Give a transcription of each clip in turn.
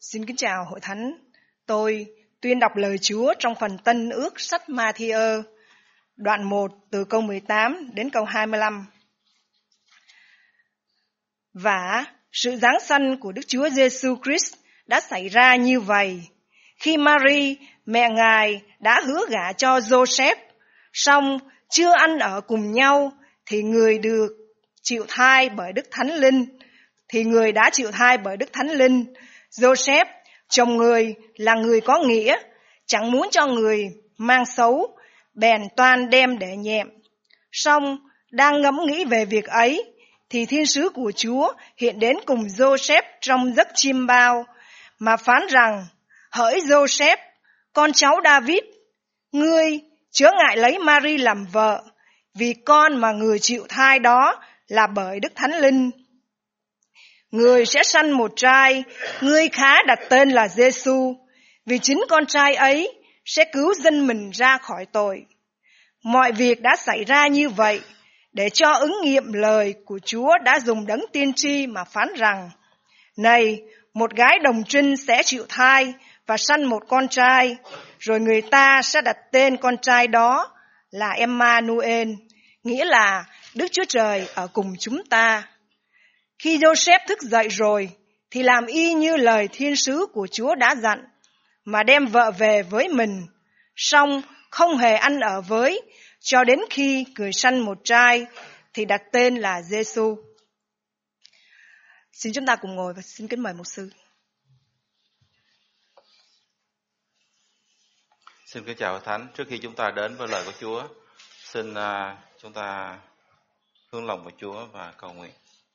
Xin kính chào hội thánh. Tôi tuyên đọc lời Chúa trong phần Tân Ước sách Ma-thi-ơ, đoạn 1 từ câu 18 đến câu 25. Và sự giáng sanh của Đức Chúa Giêsu Christ đã xảy ra như vậy. Khi Mary, mẹ Ngài, đã hứa gả cho Joseph, song chưa ăn ở cùng nhau, thì người đã chịu thai bởi Đức Thánh Linh. Joseph, chồng người, là người có nghĩa, chẳng muốn cho người mang xấu, bèn toan đem để nhẹm. Song đang ngẫm nghĩ về việc ấy, thì thiên sứ của Chúa hiện đến cùng Joseph trong giấc chiêm bao, mà phán rằng: hỡi Joseph, con cháu David, ngươi chớ ngại lấy Mary làm vợ, vì con mà người chịu thai đó là bởi Đức Thánh Linh. Người sẽ sanh một trai, ngươi khá đặt tên là Giêsu, vì chính con trai ấy sẽ cứu dân mình ra khỏi tội. Mọi việc đã xảy ra như vậy để cho ứng nghiệm lời của Chúa đã dùng đấng tiên tri mà phán rằng: này, một gái đồng trinh sẽ chịu thai và sanh một con trai, rồi người ta sẽ đặt tên con trai đó là Emmanuel, nghĩa là Đức Chúa Trời ở cùng chúng ta. Khi Joseph thức dậy rồi, thì làm y như lời thiên sứ của Chúa đã dặn, mà đem vợ về với mình, song không hề ăn ở với, cho đến khi người sanh một trai, thì đặt tên là Giêsu. Xin chúng ta cùng ngồi và xin kính mời mục sư. Xin kính chào Thánh. Trước khi chúng ta đến với lời của Chúa, xin chúng ta hướng lòng vào Chúa và cầu nguyện.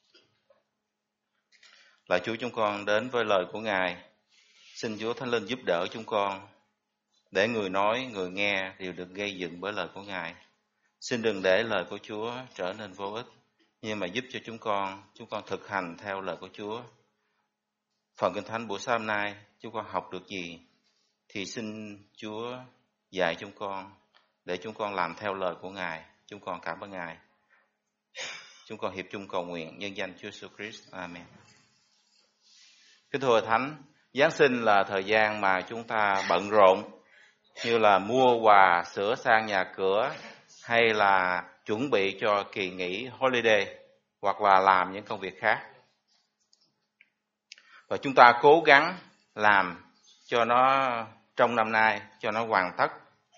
Lạy Chúa, chúng con đến với lời của Ngài. Xin Chúa Thánh Linh giúp đỡ chúng con, để người nói, người nghe đều được gây dựng bởi lời của Ngài. Xin đừng để lời của Chúa trở nên vô ích, nhưng mà giúp cho chúng con thực hành theo lời của Chúa. Phần Kinh Thánh buổi sáng hôm nay, chúng con học được gì, thì xin Chúa dạy chúng con, để chúng con làm theo lời của Ngài. Chúng con cảm ơn Ngài. Chúng con hiệp chung cầu nguyện nhân danh Chúa Jesus Christ. Amen. Kính thưa Thánh, Giáng sinh là thời gian mà chúng ta bận rộn, như là mua quà, sửa sang nhà cửa, hay là chuẩn bị cho kỳ nghỉ holiday, hoặc là làm những công việc khác. Và chúng ta cố gắng làm cho nó trong năm nay, cho nó hoàn tất.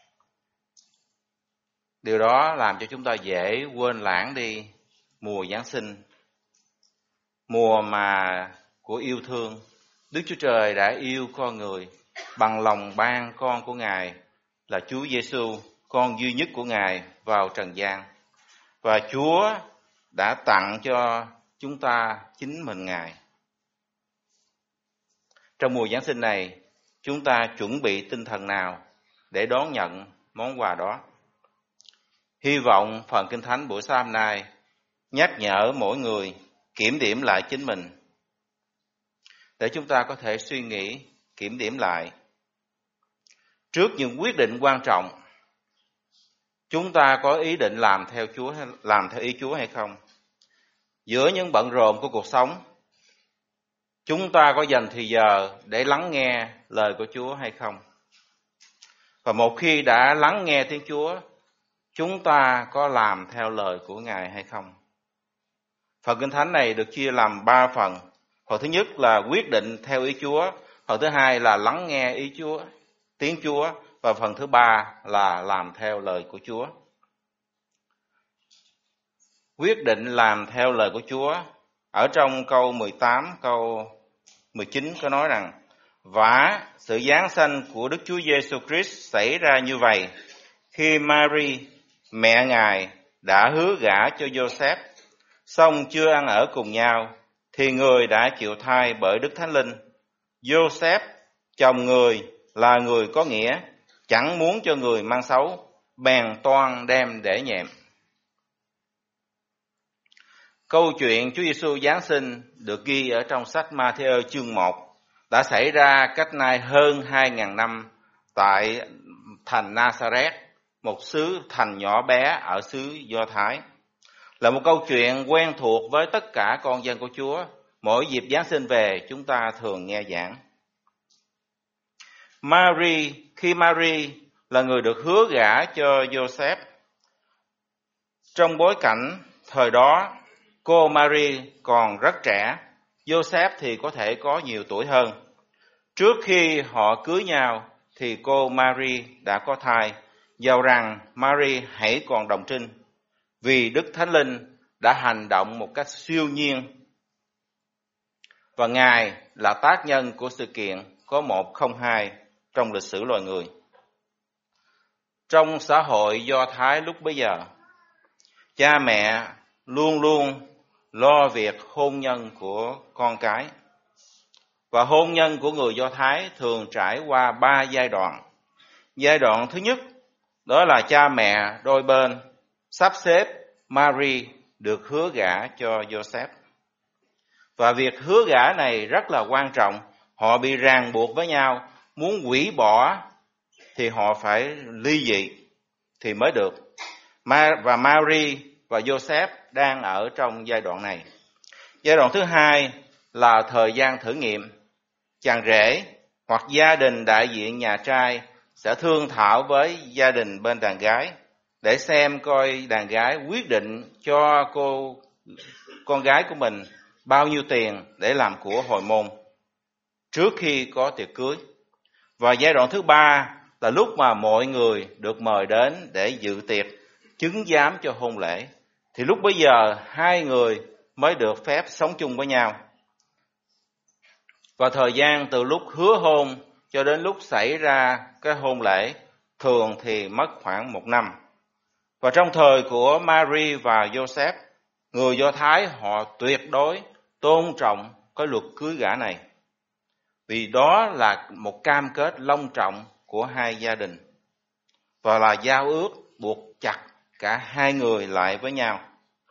Điều đó làm cho chúng ta dễ quên lãng đi mùa Giáng sinh, mùa mà của yêu thương. Đức Chúa Trời đã yêu con người bằng lòng ban con của Ngài là Chúa Giêsu, con duy nhất của Ngài, vào trần gian. Và Chúa đã tặng cho chúng ta chính mình Ngài. Trong mùa Giáng sinh này, chúng ta chuẩn bị tinh thần nào để đón nhận món quà đó? Hy vọng phần Kinh Thánh buổi sáng hôm nay nhắc nhở mỗi người kiểm điểm lại chính mình, để chúng ta có thể suy nghĩ, kiểm điểm lại. Trước những quyết định quan trọng, chúng ta có ý định làm theo ý Chúa hay không? Giữa những bận rộn của cuộc sống, chúng ta có dành thời giờ để lắng nghe lời của Chúa hay không? Và một khi đã lắng nghe tiếng Chúa, chúng ta có làm theo lời của Ngài hay không? Phần Kinh Thánh này được chia làm 3 phần. Phần thứ nhất là quyết định theo ý Chúa, phần thứ hai là lắng nghe ý Chúa, tiếng Chúa, và phần thứ ba là làm theo lời của Chúa. Quyết định làm theo lời của Chúa, ở trong câu 18, câu 19 có nói rằng: và sự giáng sanh của Đức Chúa Giêsu Christ xảy ra như vậy, khi Mary, mẹ Ngài, đã hứa gả cho Joseph, song chưa ăn ở cùng nhau, thì người đã chịu thai bởi Đức Thánh Linh. Joseph, chồng người, là người có nghĩa, chẳng muốn cho người mang xấu, bèn toan đem để nhẹm. Câu chuyện Chúa Giêsu Giáng sinh được ghi ở trong sách Ma-thi-ơ chương 1, đã xảy ra cách nay hơn 2.000 năm tại thành Nazareth, một xứ thành nhỏ bé ở xứ Do Thái. Là một câu chuyện quen thuộc với tất cả con dân của Chúa. Mỗi dịp Giáng sinh về, chúng ta thường nghe giảng. Khi Mary là người được hứa gả cho Joseph, trong bối cảnh thời đó cô Mary còn rất trẻ, Joseph thì có thể có nhiều tuổi hơn. Trước khi họ cưới nhau thì cô Mary đã có thai, dầu rằng Mary hãy còn đồng trinh, vì Đức Thánh Linh đã hành động một cách siêu nhiên, và Ngài là tác nhân của sự kiện có 102 trong lịch sử loài người. Trong xã hội Do Thái lúc bấy giờ, cha mẹ luôn luôn lo việc hôn nhân của con cái. Và hôn nhân của người Do Thái thường trải qua 3 giai đoạn. Giai đoạn thứ nhất, đó là cha mẹ đôi bên sắp xếp Mary được hứa gả cho Joseph. Và việc hứa gả này rất là quan trọng. Họ bị ràng buộc với nhau, muốn hủy bỏ thì họ phải ly dị thì mới được. Và Mary và Joseph đang ở trong giai đoạn này. Giai đoạn thứ hai là thời gian thử nghiệm. Chàng rể hoặc gia đình đại diện nhà trai sẽ thương thảo với gia đình bên đàn gái để xem coi đàn gái quyết định cho con gái của mình bao nhiêu tiền để làm của hồi môn trước khi có tiệc cưới. Và giai đoạn thứ ba là lúc mà mọi người được mời đến để dự tiệc chứng giám cho hôn lễ. Thì lúc bấy giờ hai người mới được phép sống chung với nhau. Và thời gian từ lúc hứa hôn cho đến lúc xảy ra cái hôn lễ thường thì mất khoảng 1 năm. Và trong thời của Mary và Joseph, người Do Thái họ tuyệt đối tôn trọng cái luật cưới gả này, vì đó là một cam kết long trọng của hai gia đình và là giao ước buộc chặt cả hai người lại với nhau.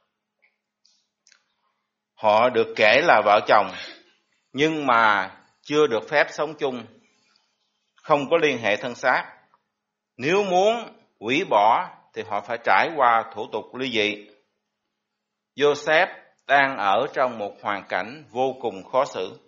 Họ được kể là vợ chồng nhưng mà chưa được phép sống chung, không có liên hệ thân xác. Nếu muốn hủy bỏ thì họ phải trải qua thủ tục ly dị. Joseph đang ở trong một hoàn cảnh vô cùng khó xử.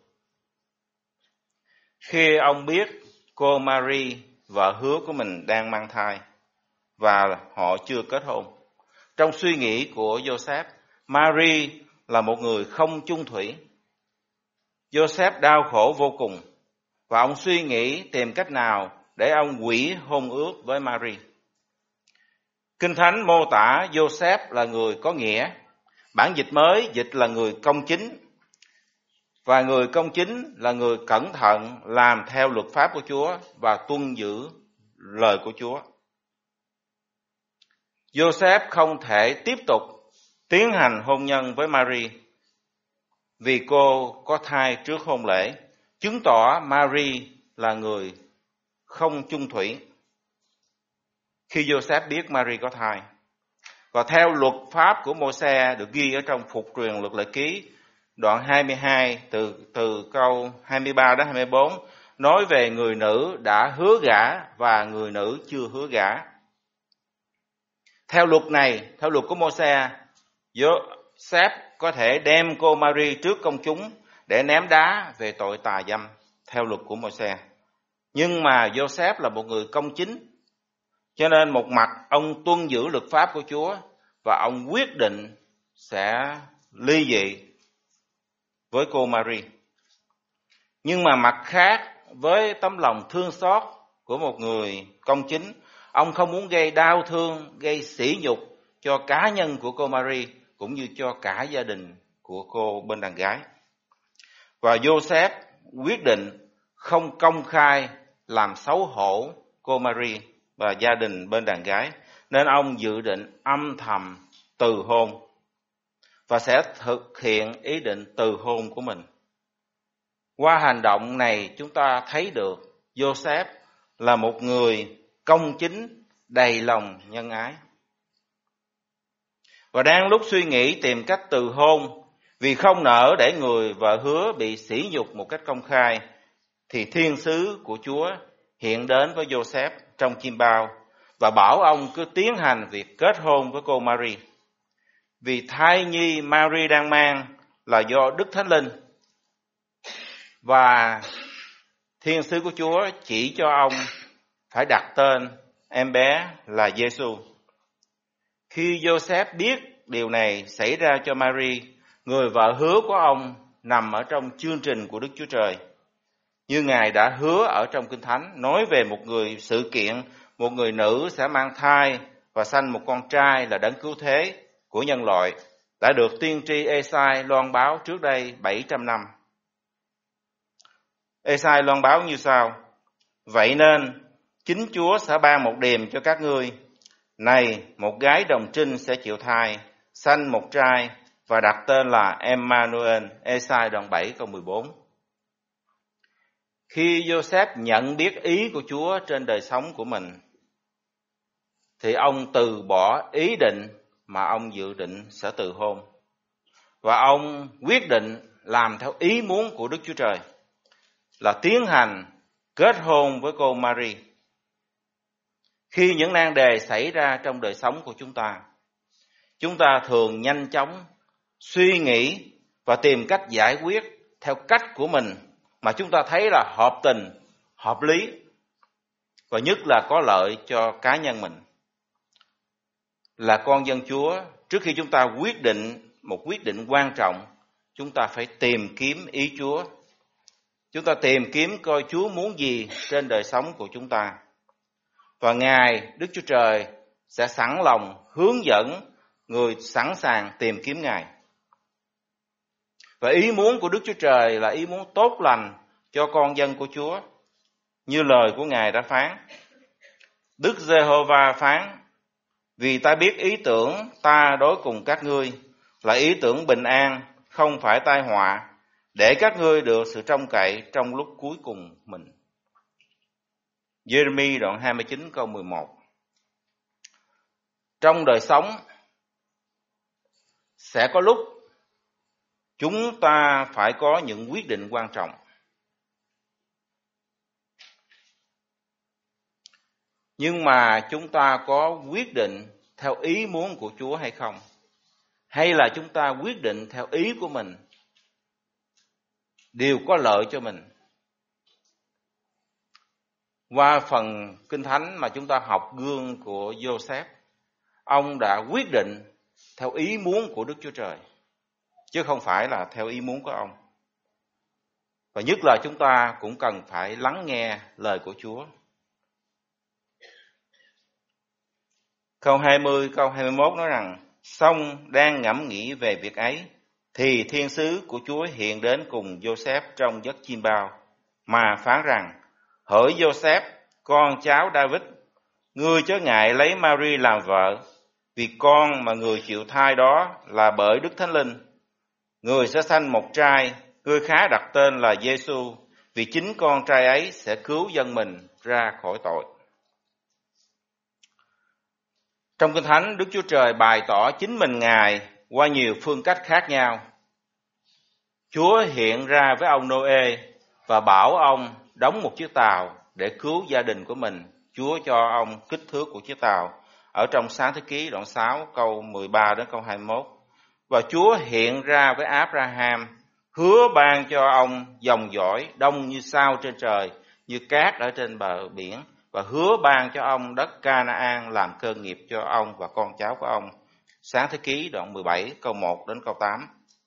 Khi ông biết cô Mary, vợ hứa của mình, đang mang thai và họ chưa kết hôn, trong suy nghĩ của Joseph, Mary là một người không chung thủy. Joseph đau khổ vô cùng và ông suy nghĩ tìm cách nào để ông hủy hôn ước với Mary. Kinh Thánh mô tả Joseph là người có nghĩa. Bản dịch mới dịch là người công chính. Và người công chính là người cẩn thận làm theo luật pháp của Chúa và tuân giữ lời của Chúa. Joseph không thể tiếp tục tiến hành hôn nhân với Mary vì cô có thai trước hôn lễ, chứng tỏ Mary là người không chung thủy. Khi Joseph biết Mary có thai, và theo luật pháp của Mô-se được ghi ở trong Phục truyền luật lệ ký đoạn 22 từ câu 23 đến 24 nói về người nữ đã hứa gả và người nữ chưa hứa gả. Theo luật này, theo luật của Mô-se, Joseph có thể đem cô Mary trước công chúng để ném đá về tội tà dâm theo luật của Mô-se. Nhưng mà Joseph là một người công chính, cho nên một mặt ông tuân giữ luật pháp của Chúa và ông quyết định sẽ ly dị với cô Mary. Nhưng mà mặt khác, với tấm lòng thương xót của một người công chính, ông không muốn gây đau thương, gây sỉ nhục cho cá nhân của cô Mary cũng như cho cả gia đình của cô bên đàn gái. Và Joseph quyết định không công khai làm xấu hổ cô Mary và gia đình bên đàn gái, nên ông dự định âm thầm từ hôn và sẽ thực hiện ý định từ hôn của mình. Qua hành động này chúng ta thấy được Joseph là một người công chính, đầy lòng nhân ái. Và đang lúc suy nghĩ tìm cách từ hôn vì không nỡ để người vợ hứa bị sỉ nhục một cách công khai, thì thiên sứ của Chúa hiện đến với Joseph trong chim bao và bảo ông cứ tiến hành việc kết hôn với cô Mary. Vì thai nhi Mary đang mang là do Đức Thánh Linh, và Thiên sứ của Chúa chỉ cho ông phải đặt tên em bé là Giêsu. Khi Joseph biết điều này xảy ra cho Mary, người vợ hứa của ông, nằm ở trong chương trình của Đức Chúa Trời, như Ngài đã hứa ở trong Kinh Thánh, nói về một sự kiện, một người nữ sẽ mang thai và sanh một con trai là đấng cứu thế của nhân loại, đã được tiên tri Ê-sai loan báo trước đây 700 năm. Ê-sai loan báo như sau: Vậy nên chính Chúa sẽ ban một điềm cho các ngươi. Này, một gái đồng trinh sẽ chịu thai, sanh một trai và đặt tên là Emmanuel. Ê-sai đoạn 7 câu 14. Khi Joseph nhận biết ý của Chúa trên đời sống của mình, thì ông từ bỏ ý định mà ông dự định sẽ từ hôn. Và ông quyết định làm theo ý muốn của Đức Chúa Trời, là tiến hành kết hôn với cô Mary. Khi những nan đề xảy ra trong đời sống của chúng ta thường nhanh chóng suy nghĩ và tìm cách giải quyết theo cách của mình mà chúng ta thấy là hợp tình, hợp lý và nhất là có lợi cho cá nhân mình. Là con dân Chúa, trước khi chúng ta quyết định một quyết định quan trọng, chúng ta phải tìm kiếm ý Chúa. Chúng ta tìm kiếm coi Chúa muốn gì trên đời sống của chúng ta. Và Ngài, Đức Chúa Trời, sẽ sẵn lòng hướng dẫn người sẵn sàng tìm kiếm Ngài. Và ý muốn của Đức Chúa Trời là ý muốn tốt lành cho con dân của Chúa, như lời của Ngài đã phán. Đức Giê-hô-va phán: Vì ta biết ý tưởng ta đối cùng các ngươi là ý tưởng bình an, không phải tai họa, để các ngươi được sự trông cậy trong lúc cuối cùng mình. Giê-rê-mi đoạn 29 câu 11. Trong đời sống sẽ có lúc chúng ta phải có những quyết định quan trọng. Nhưng mà chúng ta có quyết định theo ý muốn của Chúa hay không? Hay là chúng ta quyết định theo ý của mình, đều có lợi cho mình? Qua phần Kinh Thánh mà chúng ta học gương của Joseph, ông đã quyết định theo ý muốn của Đức Chúa Trời, chứ không phải là theo ý muốn của ông. Và nhất là chúng ta cũng cần phải lắng nghe lời của Chúa. Câu 20, câu 21 nói rằng: Xong đang ngẫm nghĩ về việc ấy, thì thiên sứ của Chúa hiện đến cùng Joseph trong giấc chim bao, mà phán rằng: Hỡi Joseph, con cháu David, ngươi chớ ngại lấy Mary làm vợ, vì con mà người chịu thai đó là bởi Đức Thánh Linh. Người sẽ sanh một trai, ngươi khá đặt tên là Giêsu, vì chính con trai ấy sẽ cứu dân mình ra khỏi tội. Trong Kinh Thánh, Đức Chúa Trời bày tỏ chính mình Ngài qua nhiều phương cách khác nhau. Chúa hiện ra với ông Nô-ê và bảo ông đóng một chiếc tàu để cứu gia đình của mình. Chúa cho ông kích thước của chiếc tàu ở trong Sáng Thế Ký đoạn 6 câu 13 đến câu 21. Và Chúa hiện ra với Abraham, hứa ban cho ông dòng dõi đông như sao trên trời, như cát ở trên bờ biển, và hứa ban cho ông đất Ca-na-an làm cơ nghiệp cho ông và con cháu của ông. Sáng Thế Ký đoạn 17 câu 1 đến câu 8.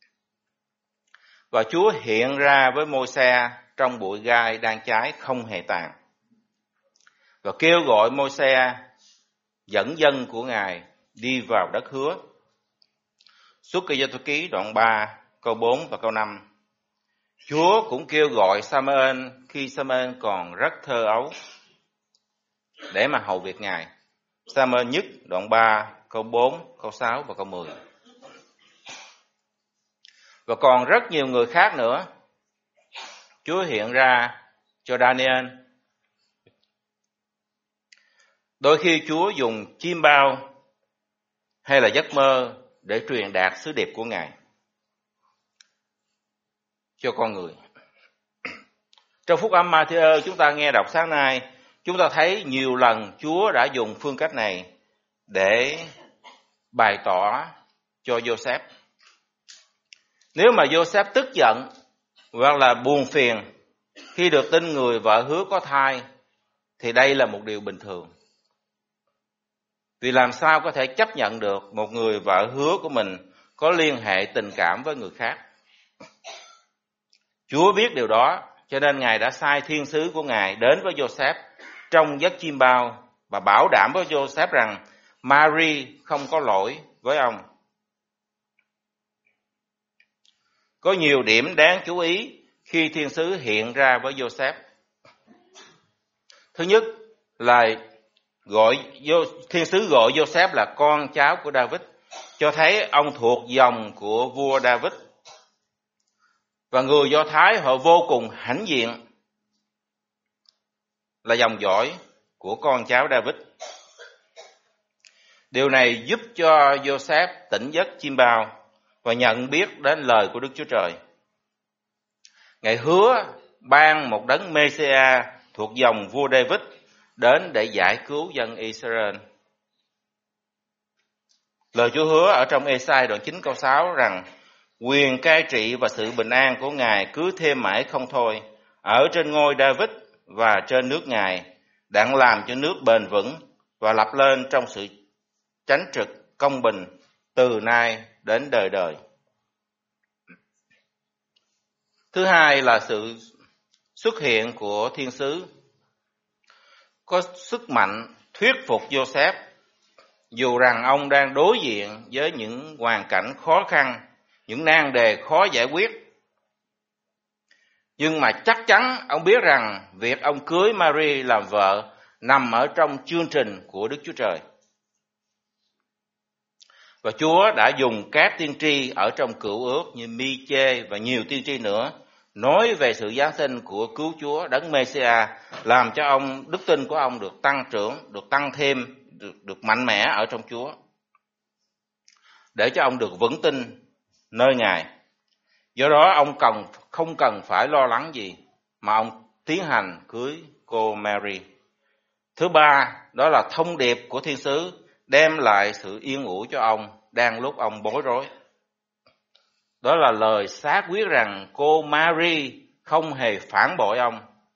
Và Chúa hiện ra với Môi-se trong bụi gai đang cháy không hề tàn, và kêu gọi Môi-se dẫn dân của Ngài đi vào đất hứa. Xuất Ê-giô-tô ký đoạn 3 câu 4 và câu 5. Chúa cũng kêu gọi Sa-mơ-ên khi Sa-mơ-ên còn rất thơ ấu để mà hầu việc Ngài. Sa-mơ-ên nhất đoạn 3 câu 4, câu 6 và câu 10. Và còn rất nhiều người khác nữa. Chúa hiện ra cho Daniel. Đôi khi Chúa dùng chim bao hay là giấc mơ để truyền đạt sứ điệp của Ngài cho con người. Trong phúc âm Ma-thi-ơ chúng ta nghe đọc sáng nay, chúng ta thấy nhiều lần Chúa đã dùng phương cách này để bày tỏ cho Joseph. Nếu mà Joseph tức giận hoặc là buồn phiền khi được tin người vợ hứa có thai thì đây là một điều bình thường. Vì làm sao có thể chấp nhận được một người vợ hứa của mình có liên hệ tình cảm với người khác. Chúa biết điều đó, cho nên Ngài đã sai thiên sứ của Ngài đến với Joseph trong giấc chim bao và bảo đảm với Joseph rằng Mary không có lỗi với ông. Có nhiều điểm đáng chú ý khi thiên sứ hiện ra với Joseph. Thứ nhất là thiên sứ gọi Joseph là con cháu của David, cho thấy ông thuộc dòng của vua David. Và người Do Thái họ vô cùng hãnh diện là dòng dõi của con cháu David. Điều này giúp cho Joseph tỉnh giấc chim bao và nhận biết đến lời của Đức Chúa Trời. Ngài hứa ban một đấng Mê-si-a thuộc dòng vua David đến để giải cứu dân Israel. Lời Chúa hứa ở trong Ê-sai đoạn 9 câu 6 rằng quyền cai trị và sự bình an của Ngài cứ thêm mãi không thôi ở trên ngôi David và trên nước Ngài, đặng làm cho nước bền vững và lập lên trong sự chánh trực công bình từ nay đến đời đời. Thứ hai là sự xuất hiện của thiên sứ có sức mạnh thuyết phục Joseph, dù rằng ông đang đối diện với những hoàn cảnh khó khăn, những nan đề khó giải quyết. Nhưng mà chắc chắn ông biết rằng việc ông cưới Mary làm vợ nằm ở trong chương trình của Đức Chúa Trời. Và Chúa đã dùng các tiên tri ở trong Cựu Ước như Mi-chê và nhiều tiên tri nữa nói về sự giáng sinh của cứu Chúa đấng Mê-si-a, làm cho ông đức tin của ông được tăng trưởng, được tăng thêm, được mạnh mẽ ở trong Chúa, để cho ông được vững tin nơi Ngài. Do đó ông không cần phải lo lắng gì mà ông tiến hành cưới cô Mary. Thứ ba, đó là thông điệp của thiên sứ đem lại sự yên ủi cho ông đang lúc ông bối rối. Đó là lời xác quyết rằng cô Mary không hề phản bội ông.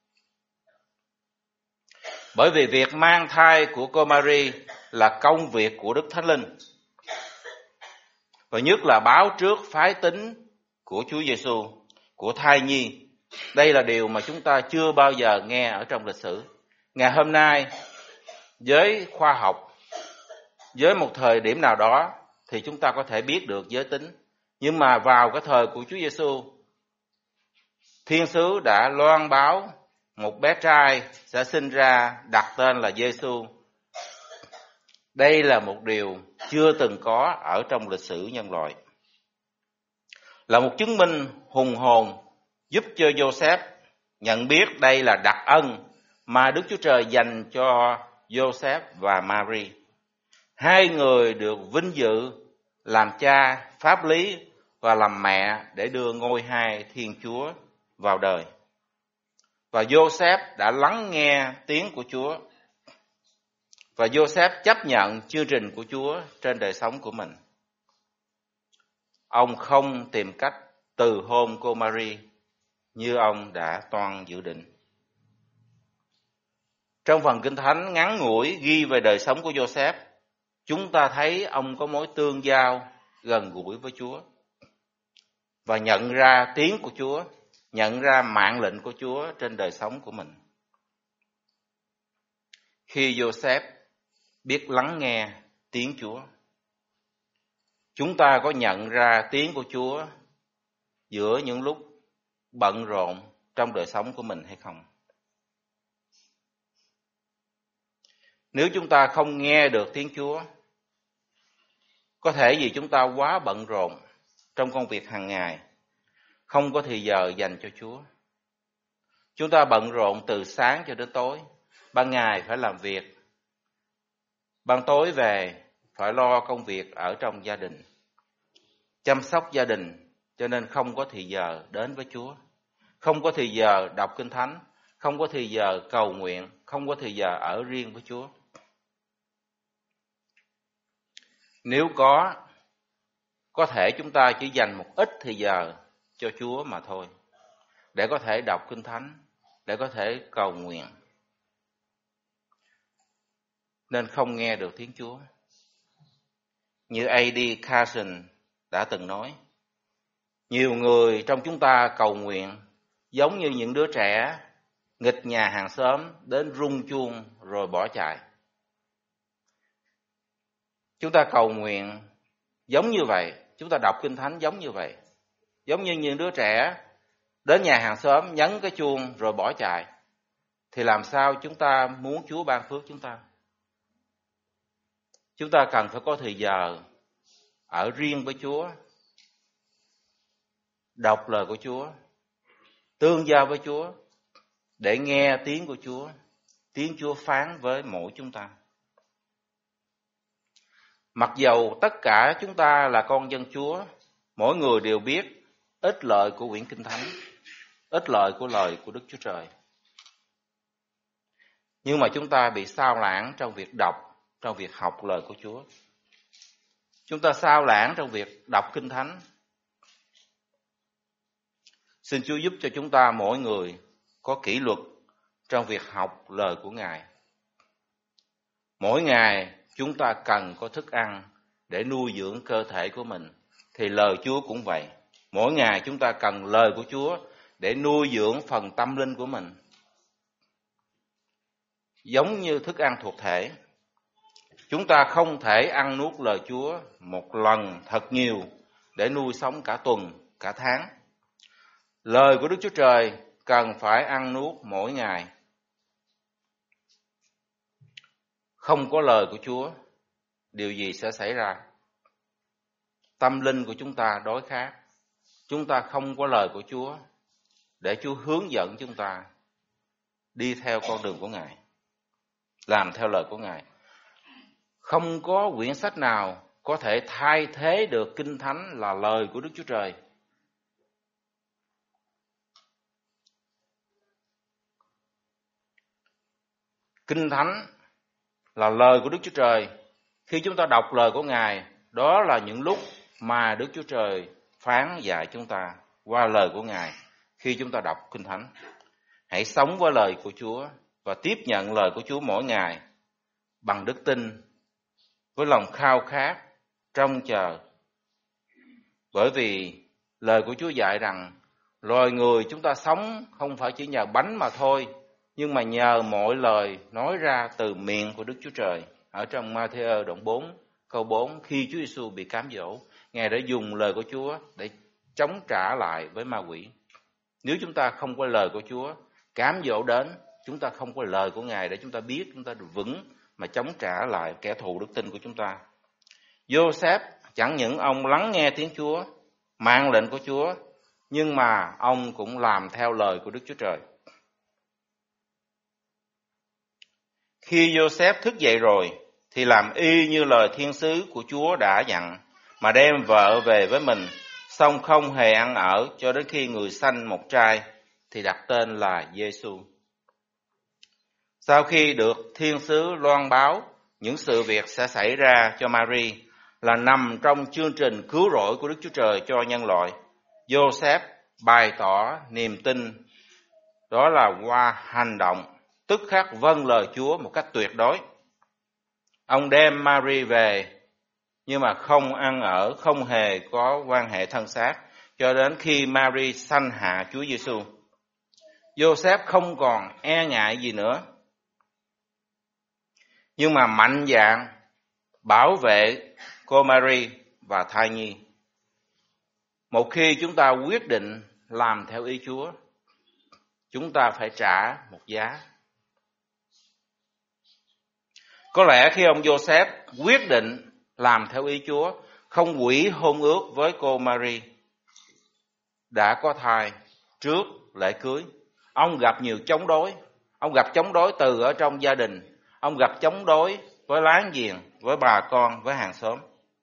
Bởi vì việc mang thai của cô Mary là công việc của Đức Thánh Linh. Và nhất là báo trước phái tính của Chúa Giêsu, của thai nhi. Đây là điều mà chúng ta chưa bao giờ nghe ở trong lịch sử. Ngày hôm nay, với khoa học, với một thời điểm nào đó thì chúng ta có thể biết được giới tính. Nhưng mà vào cái thời của Chúa Giêsu, thiên sứ đã loan báo một bé trai sẽ sinh ra, đặt tên là Giêsu. Đây là một điều chưa từng có ở trong lịch sử nhân loại. Là một chứng minh hùng hồn giúp cho Joseph nhận biết đây là đặc ân mà Đức Chúa Trời dành cho Joseph và Mary. Hai người được vinh dự làm cha pháp lý và làm mẹ để đưa ngôi hai Thiên Chúa vào đời. Và Joseph đã lắng nghe tiếng của Chúa. Và Joseph chấp nhận chương trình của Chúa trên đời sống của mình. Ông không tìm cách từ hôn cô Mary như ông đã toan dự định. Trong phần Kinh Thánh ngắn ngủi ghi về đời sống của Joseph, chúng ta thấy ông có mối tương giao gần gũi với Chúa và nhận ra tiếng của Chúa, nhận ra mạng lệnh của Chúa trên đời sống của mình. Khi Joseph biết lắng nghe tiếng Chúa, chúng ta có nhận ra tiếng của Chúa giữa những lúc bận rộn trong đời sống của mình hay không? Nếu chúng ta không nghe được tiếng Chúa, có thể vì chúng ta quá bận rộn trong công việc hàng ngày, không có thời giờ dành cho Chúa. Chúng ta bận rộn từ sáng cho đến tối, ban ngày phải làm việc, ban tối về phải lo công việc ở trong gia đình, chăm sóc gia đình, cho nên không có thời giờ đến với Chúa, không có thời giờ đọc Kinh Thánh, không có thời giờ cầu nguyện, không có thời giờ ở riêng với Chúa. Nếu có thể chúng ta chỉ dành một ít thời giờ cho Chúa mà thôi, để có thể đọc Kinh Thánh, để có thể cầu nguyện, nên không nghe được tiếng Chúa. Như A.D. Carson đã từng nói, nhiều người trong chúng ta cầu nguyện giống như những đứa trẻ nghịch nhà hàng xóm đến rung chuông rồi bỏ chạy. Chúng ta cầu nguyện giống như vậy, chúng ta đọc Kinh Thánh giống như vậy, giống như những đứa trẻ đến nhà hàng xóm nhấn cái chuông rồi bỏ chạy, thì làm sao chúng ta muốn Chúa ban phước chúng ta? Chúng ta cần phải có thời giờ ở riêng với Chúa, đọc lời của Chúa, tương giao với Chúa, để nghe tiếng của Chúa, tiếng Chúa phán với mỗi chúng ta. Mặc dầu tất cả chúng ta là con dân Chúa, mỗi người đều biết ích lợi của quyển Kinh Thánh, ích lợi của lời của Đức Chúa Trời. Nhưng mà chúng ta bị sao lãng trong việc đọc, trong việc học lời của Chúa. Chúng ta sao lãng trong việc đọc Kinh Thánh. Xin Chúa giúp cho chúng ta mỗi người có kỷ luật trong việc học lời của Ngài. Mỗi ngày chúng ta cần có thức ăn để nuôi dưỡng cơ thể của mình, thì lời Chúa cũng vậy. Mỗi ngày chúng ta cần lời của Chúa để nuôi dưỡng phần tâm linh của mình. Giống như thức ăn thuộc thể, chúng ta không thể ăn nuốt lời Chúa một lần thật nhiều để nuôi sống cả tuần, cả tháng. Lời của Đức Chúa Trời cần phải ăn nuốt mỗi ngày. Không có lời của Chúa, điều gì sẽ xảy ra? Tâm linh của chúng ta đói khát. Chúng ta không có lời của Chúa để Chúa hướng dẫn chúng ta đi theo con đường của Ngài, làm theo lời của Ngài. Không có quyển sách nào có thể thay thế được Kinh Thánh là lời của Đức Chúa Trời. Kinh Thánh là lời của Đức Chúa Trời. Khi chúng ta đọc lời của Ngài, đó là những lúc mà Đức Chúa Trời phán dạy chúng ta qua lời của Ngài. Khi chúng ta đọc Kinh Thánh, hãy sống với lời của Chúa và tiếp nhận lời của Chúa mỗi ngày bằng đức tin, với lòng khao khát, trông chờ. Bởi vì lời của Chúa dạy rằng loài người chúng ta sống không phải chỉ nhờ bánh mà thôi, nhưng mà nhờ mọi lời nói ra từ miệng của Đức Chúa Trời. Ở trong Ma-thi-ơ đoạn 4 câu 4, khi Chúa Giêsu bị cám dỗ, Ngài đã dùng lời của Chúa để chống trả lại với ma quỷ. Nếu chúng ta không có lời của Chúa, cám dỗ đến, chúng ta không có lời của Ngài để chúng ta biết chúng ta được vững mà chống trả lại kẻ thù đức tin của chúng ta. Giô-xép chẳng những ông lắng nghe tiếng Chúa, mang lệnh của Chúa, nhưng mà ông cũng làm theo lời của Đức Chúa Trời. Khi Giô-xép thức dậy rồi, thì làm y như lời thiên sứ của Chúa đã dặn, mà đem vợ về với mình, song không hề ăn ở cho đến khi người sanh một trai, thì đặt tên là Giê-xu. Sau khi được thiên sứ loan báo những sự việc sẽ xảy ra cho Mary là nằm trong chương trình cứu rỗi của Đức Chúa Trời cho nhân loại, Giô-xép bày tỏ niềm tin, đó là qua hành động, tức khắc vâng lời Chúa một cách tuyệt đối. Ông đem Mary về, nhưng mà không ăn ở, không hề có quan hệ thân xác, cho đến khi Mary sanh hạ Chúa Giêsu. Giô-xép không còn e ngại gì nữa, nhưng mà mạnh dạn bảo vệ cô Mary và thai nhi. Một khi chúng ta quyết định làm theo ý Chúa, chúng ta phải trả một giá. Có lẽ khi ông Giô-xép quyết định làm theo ý Chúa, không hủy hôn ước với cô Mary đã có thai trước lễ cưới, ông gặp nhiều chống đối. Ông gặp chống đối từ ở trong gia đình, ông gặp chống đối với láng giềng, với bà con, với hàng xóm.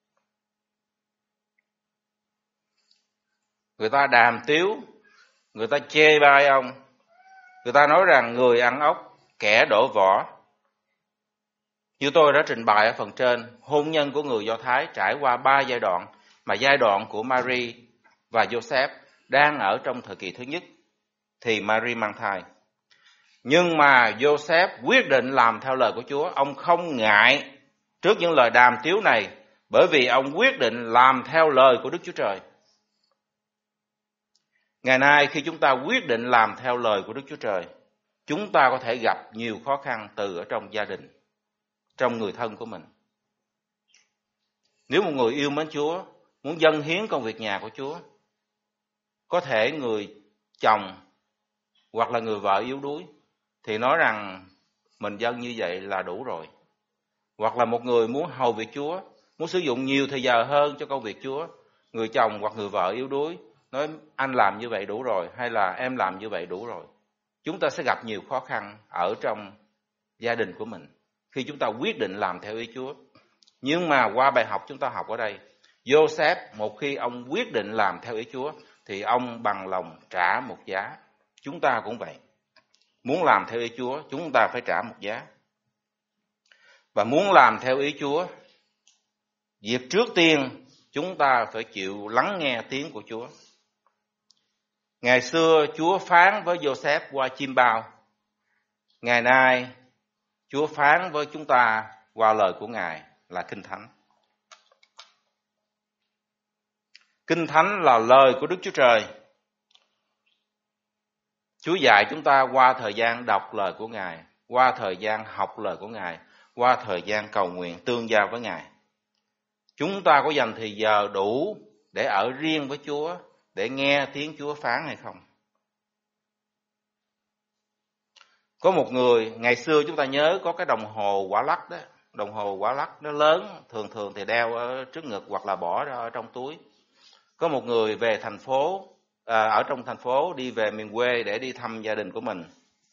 Người ta đàm tiếu, người ta chê bai ông, người ta nói rằng người ăn ốc, kẻ đổ vỏ. Như tôi đã trình bày ở phần trên, hôn nhân của người Do Thái trải qua 3 giai đoạn, mà giai đoạn của Mary và Giô-xép đang ở trong thời kỳ thứ nhất, thì Mary mang thai. Nhưng mà Joseph quyết định làm theo lời của Chúa. Ông không ngại trước những lời đàm tiếu này, bởi vì ông quyết định làm theo lời của Đức Chúa Trời. Ngày nay khi chúng ta quyết định làm theo lời của Đức Chúa Trời, chúng ta có thể gặp nhiều khó khăn từ ở trong gia đình, trong người thân của mình. Nếu một người yêu mến Chúa, muốn dâng hiến công việc nhà của Chúa, có thể người chồng hoặc là người vợ yếu đuối thì nói rằng mình dâng như vậy là đủ rồi. Hoặc là một người muốn hầu việc Chúa, muốn sử dụng nhiều thời giờ hơn cho công việc Chúa, người chồng hoặc người vợ yếu đuối nói anh làm như vậy đủ rồi, hay là em làm như vậy đủ rồi. Chúng ta sẽ gặp nhiều khó khăn ở trong gia đình của mình khi chúng ta quyết định làm theo ý Chúa. Nhưng mà qua bài học chúng ta học ở đây, Joseph một khi ông quyết định làm theo ý Chúa thì ông bằng lòng trả một giá. Chúng ta cũng vậy. Muốn làm theo ý Chúa, chúng ta phải trả một giá. Và muốn làm theo ý Chúa, việc trước tiên chúng ta phải chịu lắng nghe tiếng của Chúa. Ngày xưa Chúa phán với Joseph qua chim bao. Ngày nay Chúa phán với chúng ta qua lời của Ngài là Kinh Thánh. Kinh Thánh là lời của Đức Chúa Trời. Chúa dạy chúng ta qua thời gian đọc lời của Ngài, qua thời gian học lời của Ngài, qua thời gian cầu nguyện tương giao với Ngài. Chúng ta có dành thời giờ đủ để ở riêng với Chúa, để nghe tiếng Chúa phán hay không? Có một người, ngày xưa chúng ta nhớ có cái đồng hồ quả lắc đó, đồng hồ quả lắc nó lớn, thường thì đeo ở trước ngực hoặc là bỏ ra ở trong túi. Có một người về thành phố, ở trong thành phố đi về miền quê để đi thăm gia đình của mình.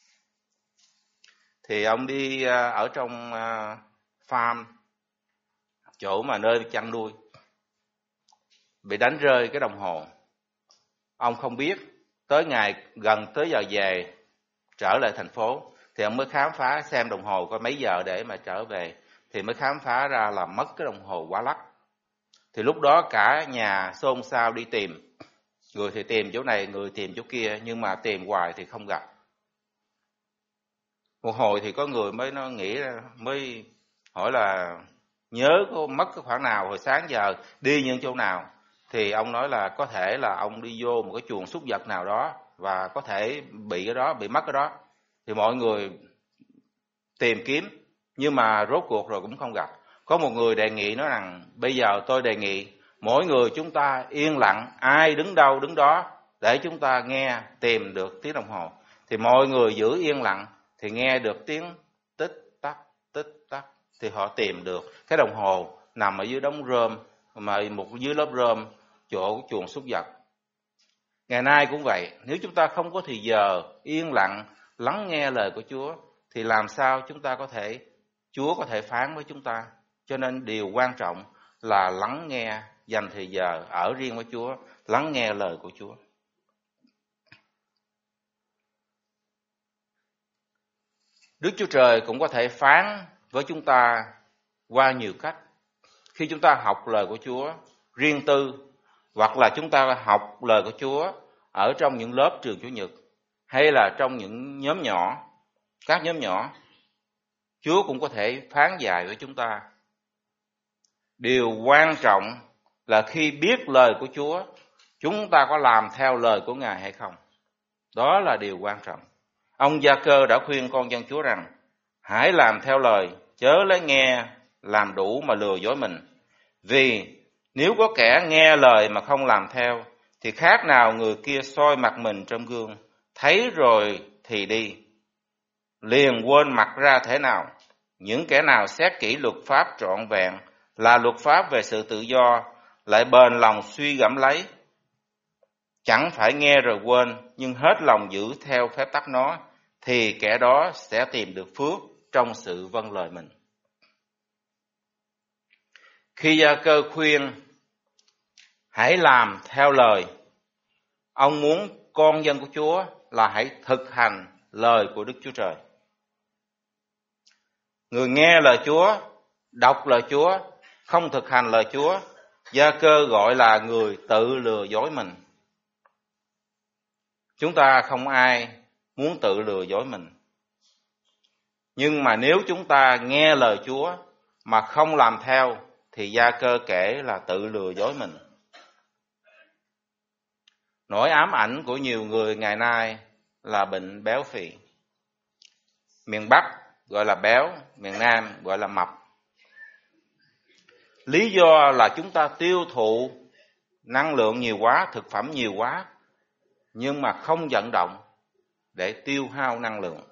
Thì ông đi ở trong farm, chỗ mà nơi chăn nuôi, bị đánh rơi cái đồng hồ. Ông không biết, tới ngày gần tới giờ về trở lại thành phố thì ông mới khám phá xem đồng hồ có mấy giờ để mà trở về, thì mới khám phá ra là mất cái đồng hồ quả lắc. Thì lúc đó cả nhà xôn xao đi tìm, người thì tìm chỗ này, người tìm chỗ kia, nhưng mà tìm hoài thì không gặp. Một hồi thì có người mới mới hỏi là nhớ có mất cái khoảng nào, hồi sáng giờ đi những chỗ nào. Thì ông nói là có thể là ông đi vô một cái chuồng súc vật nào đó và có thể bị cái đó, bị mất cái đó. Thì mọi người tìm kiếm nhưng mà rốt cuộc rồi cũng không gặp. Có một người đề nghị nói rằng bây giờ tôi đề nghị mỗi người chúng ta yên lặng, ai đứng đâu đứng đó để chúng ta nghe tìm được tiếng đồng hồ. Thì mọi người giữ yên lặng thì nghe được tiếng tích tắc thì họ tìm được cái đồng hồ nằm ở dưới đống rơm, mà dưới lớp rơm chỗ chuồng súc vật. Ngày nay cũng vậy, nếu chúng ta không có thì giờ yên lặng lắng nghe lời của Chúa thì làm sao chúng ta Chúa có thể phán với chúng ta. Cho nên điều quan trọng là lắng nghe, dành thời giờ ở riêng với Chúa, lắng nghe lời của Chúa. Đức Chúa Trời cũng có thể phán với chúng ta qua nhiều cách. Khi chúng ta học lời của Chúa riêng tư, hoặc là chúng ta học lời của Chúa ở trong những lớp trường Chủ nhật, hay là trong những nhóm nhỏ, các nhóm nhỏ, Chúa cũng có thể phán dạy với chúng ta. Điều quan trọng là khi biết lời của Chúa, chúng ta có làm theo lời của Ngài hay không. Đó là điều quan trọng. Ông Gia-cơ đã khuyên con dân Chúa rằng hãy làm theo lời, chớ lấy nghe làm đủ mà lừa dối mình. Vì nếu có kẻ nghe lời mà không làm theo thì khác nào người kia soi mặt mình trong gương, thấy rồi thì đi, liền quên mặt ra thế nào. Những kẻ nào xét kỹ luật pháp trọn vẹn là luật pháp về sự tự do, lại bền lòng suy gẫm lấy, chẳng phải nghe rồi quên, nhưng hết lòng giữ theo phép tắc nó, thì kẻ đó sẽ tìm được phước trong sự vâng lời mình. Khi Gia-cơ khuyên hãy làm theo lời, ông muốn con dân của Chúa là hãy thực hành lời của Đức Chúa Trời. Người nghe lời Chúa, đọc lời Chúa, không thực hành lời Chúa, Gia-cơ gọi là người tự lừa dối mình. Chúng ta không ai muốn tự lừa dối mình. Nhưng mà nếu chúng ta nghe lời Chúa mà không làm theo thì Gia Cơ kể là tự lừa dối mình. Nỗi ám ảnh của nhiều người ngày nay là bệnh béo phì. Miền Bắc gọi là béo, miền Nam gọi là mập. Lý do là chúng ta tiêu thụ năng lượng nhiều quá, thực phẩm nhiều quá, nhưng mà không vận động để tiêu hao năng lượng.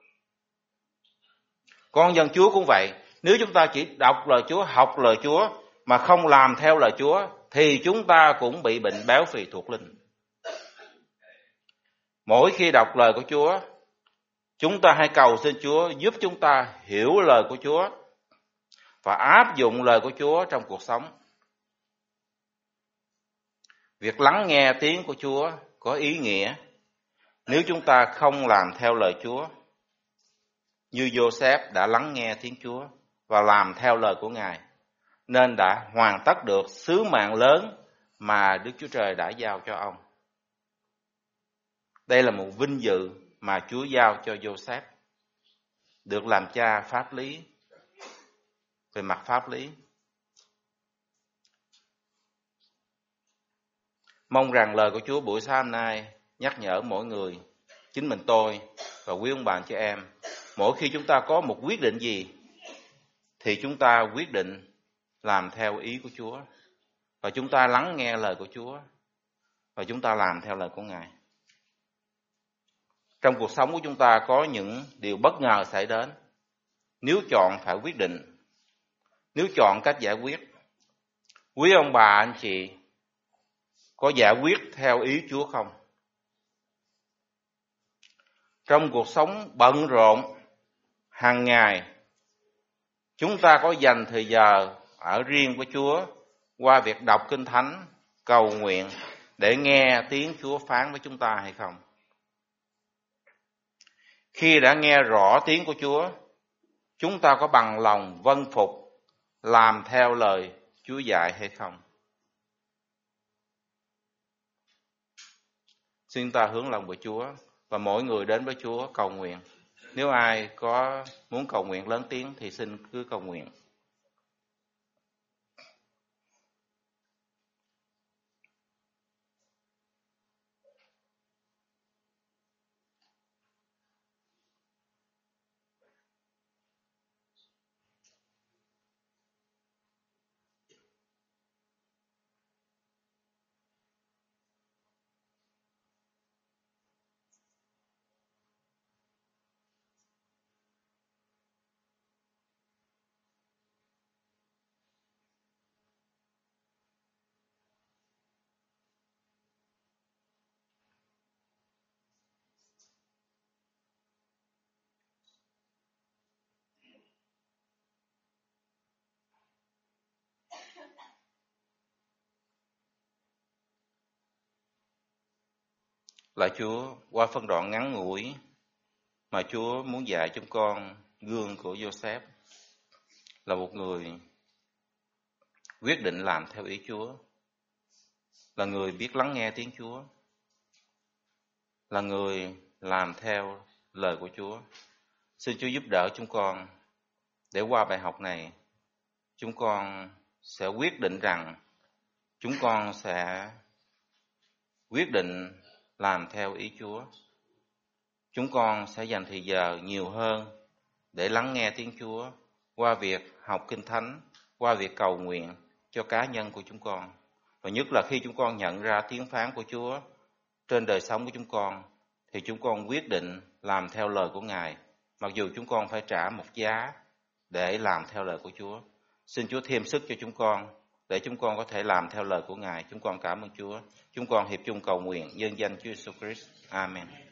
Con dân Chúa cũng vậy, nếu chúng ta chỉ đọc lời Chúa, học lời Chúa mà không làm theo lời Chúa thì chúng ta cũng bị bệnh béo phì thuộc linh. Mỗi khi đọc lời của Chúa, chúng ta hãy cầu xin Chúa giúp chúng ta hiểu lời của Chúa và áp dụng lời của Chúa trong cuộc sống. Việc lắng nghe tiếng của Chúa có ý nghĩa nếu chúng ta không làm theo lời Chúa, như Joseph đã lắng nghe tiếng Chúa và làm theo lời của Ngài, nên đã hoàn tất được sứ mạng lớn mà Đức Chúa Trời đã giao cho ông. Đây là một vinh dự mà Chúa giao cho Joseph, được làm cha pháp lý, về mặt pháp lý. Mong rằng lời của Chúa buổi sáng hôm nay nhắc nhở mỗi người, chính mình tôi và quý ông bà chị em, mỗi khi chúng ta có một quyết định gì thì chúng ta quyết định làm theo ý của Chúa, và chúng ta lắng nghe lời của Chúa và chúng ta làm theo lời của Ngài. Trong cuộc sống của chúng ta có những điều bất ngờ xảy đến. Nếu chọn phải quyết định, nếu chọn cách giải quyết, quý ông bà anh chị có giải quyết theo ý Chúa không? Trong cuộc sống bận rộn hàng ngày, chúng ta có dành thời giờ ở riêng với Chúa qua việc đọc Kinh Thánh, cầu nguyện để nghe tiếng Chúa phán với chúng ta hay không? Khi đã nghe rõ tiếng của Chúa, chúng ta có bằng lòng vâng phục, làm theo lời Chúa dạy hay không? Xin ta hướng lòng với Chúa và mỗi người đến với Chúa cầu nguyện. Nếu ai có muốn cầu nguyện lớn tiếng thì xin cứ cầu nguyện. Lạy Chúa, qua phân đoạn ngắn ngủi mà Chúa muốn dạy chúng con gương của Joseph là một người quyết định làm theo ý Chúa, là người biết lắng nghe tiếng Chúa, là người làm theo lời của Chúa. Xin Chúa giúp đỡ chúng con để qua bài học này, chúng con sẽ quyết định rằng chúng con sẽ quyết định làm theo ý Chúa. Chúng con sẽ dành thời giờ nhiều hơn để lắng nghe tiếng Chúa qua việc học Kinh Thánh, qua việc cầu nguyện cho cá nhân của chúng con. Và nhất là khi chúng con nhận ra tiếng phán của Chúa trên đời sống của chúng con, thì chúng con quyết định làm theo lời của Ngài, mặc dù chúng con phải trả một giá để làm theo lời của Chúa. Xin Chúa thêm sức cho chúng con để chúng con có thể làm theo lời của Ngài. Chúng con cảm ơn Chúa. Chúng con hiệp chung cầu nguyện nhân danh Chúa Jesus Christ. Amen.